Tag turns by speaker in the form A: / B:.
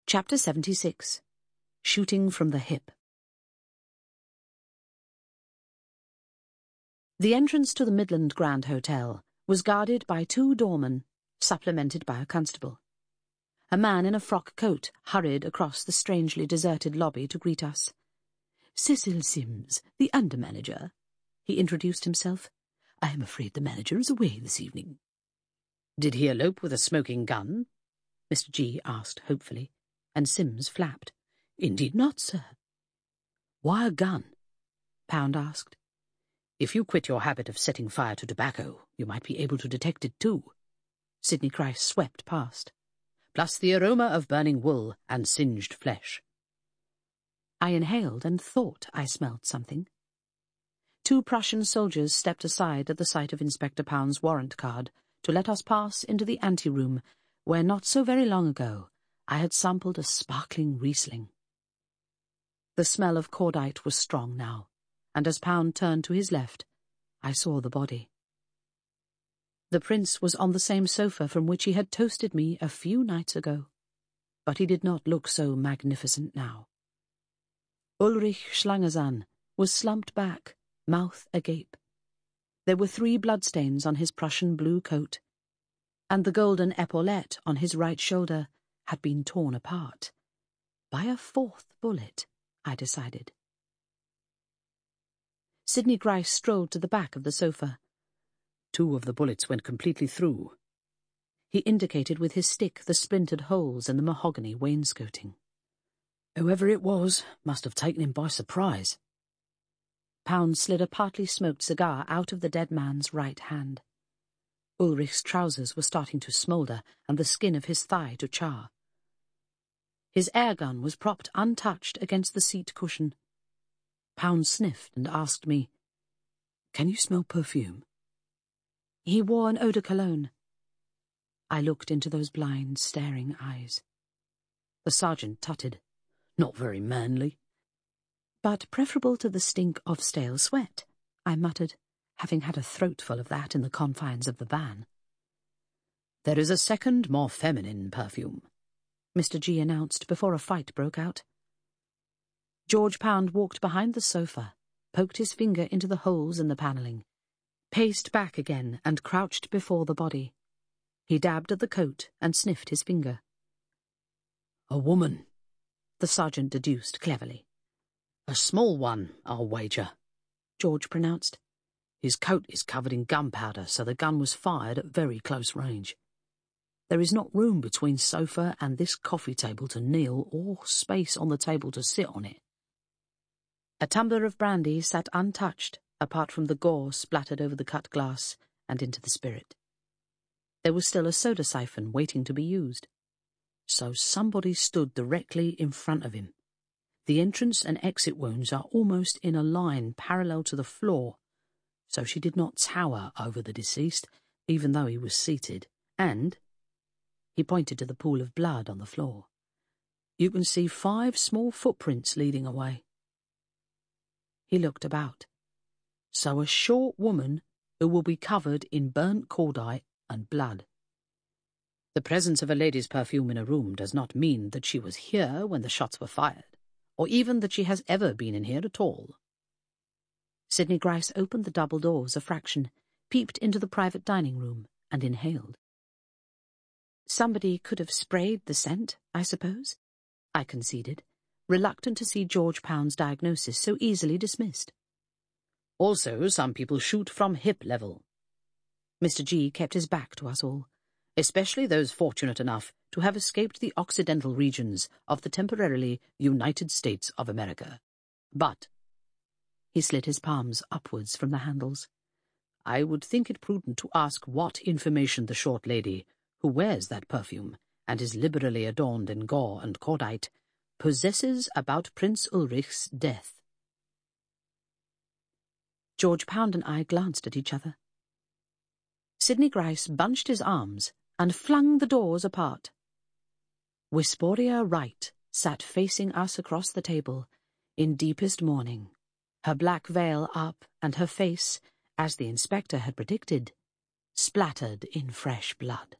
A: Chapter 76. Shooting from the Hip. The entrance to the Midland Grand Hotel was guarded by 2 doormen, supplemented by a constable. A man in a frock coat hurried across the strangely deserted lobby to greet us. "Cecil Sims, the under-manager," he introduced himself. "I am afraid the manager is away this evening."
B: "Did he elope with a smoking gun?"
A: Mr. G asked hopefully, and Sims flapped.
B: "Indeed not, sir."
A: "Why a gun?" Pound asked.
B: "If you quit your habit of setting fire to tobacco, you might be able to detect it too."
A: Sidney Grice swept past.
B: "Plus the aroma of burning wool and singed flesh."
A: I inhaled and thought I smelled something. 2 Prussian soldiers stepped aside at the sight of Inspector Pound's warrant card to let us pass into the anteroom, where not so very long ago I had sampled a sparkling Riesling. The smell of cordite was strong now, and as Pound turned to his left, I saw the body. The prince was on the same sofa from which he had toasted me a few nights ago, but he did not look so magnificent now. Ulrich Schlangenzahn was slumped back, mouth agape. There were 3 bloodstains on his Prussian blue coat, and the golden epaulette on his right shoulder had been torn apart. By a 4th bullet, I decided. Sidney Grice strolled to the back of the sofa.
B: 2 of the bullets went completely through.
A: He indicated with his stick the splintered holes in the mahogany wainscoting.
B: "Whoever it was must have taken him by surprise."
A: Pound slid a partly smoked cigar out of the dead man's right hand. Ulrich's trousers were starting to smoulder and the skin of his thigh to char. His air gun was propped untouched against the seat cushion. Pound sniffed and asked me,
B: "Can you smell perfume?"
A: He wore an eau de cologne. I looked into those blind, staring eyes. The sergeant tutted.
B: "Not very manly."
A: "But preferable to the stink of stale sweat," I muttered, having had a throatful of that in the confines of the van.
B: "There is a second, more feminine perfume,"
A: Mr. G announced before a fight broke out. George Pound walked behind the sofa, poked his finger into the holes in the panelling, paced back again and crouched before the body. He dabbed at the coat and sniffed his finger.
B: "A woman,"
A: the sergeant deduced cleverly.
B: "A small one, I'll wager,"
A: George pronounced.
B: "His coat is covered in gunpowder, so the gun was fired at very close range. There is not room between sofa and this coffee table to kneel, or space on the table to sit on it."
A: A tumbler of brandy sat untouched, apart from the gore splattered over the cut glass and into the spirit. There was still a soda siphon waiting to be used.
B: So somebody stood directly in front of him. The entrance and exit wounds are almost in a line parallel to the floor, so she did not tower over the deceased, even though he was seated, and he pointed to the pool of blood on the floor. "You can see 5 small footprints leading away."
A: He looked about.
B: "So a short woman who will be covered in burnt cordite and blood. The presence of a lady's perfume in a room does not mean that she was here when the shots were fired, or even that she has ever been in here at all."
A: Sidney Grice opened the double doors a fraction, peeped into the private dining room, and inhaled. "Somebody could have sprayed the scent, I suppose," I conceded, reluctant to see George Pound's diagnosis so easily dismissed.
B: "Also, some people shoot from hip level."
A: Mr. G kept his back to us all.
B: "Especially those fortunate enough to have escaped the occidental regions of the temporarily United States of America. But,"
A: he slid his palms upwards from the handles,
B: "I would think it prudent to ask what information the short lady, who wears that perfume and is liberally adorned in gore and cordite, possesses about Prince Ulrich's death."
A: George Pound and I glanced at each other. Sidney Grice bunched his arms and flung the doors apart. Wisporia Wright sat facing us across the table, in deepest mourning, her black veil up and her face, as the inspector had predicted, splattered in fresh blood.